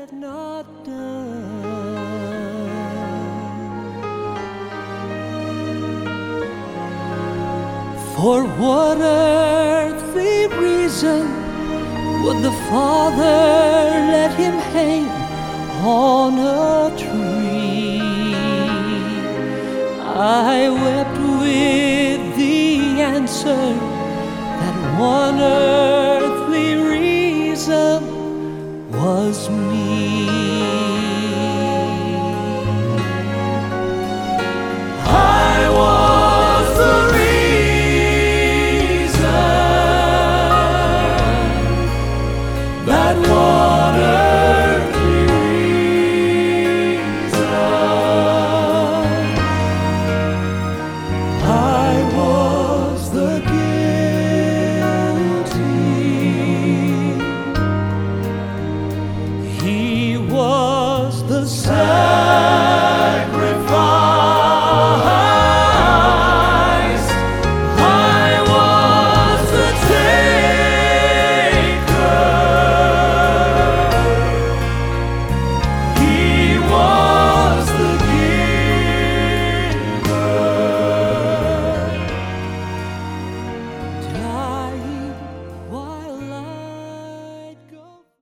had not done. For what earthly reason would the Father let him hang on a tree? I wept with the answer that one earthly reason was me. I was the reason that one earthly reason. I was the guilty. He was the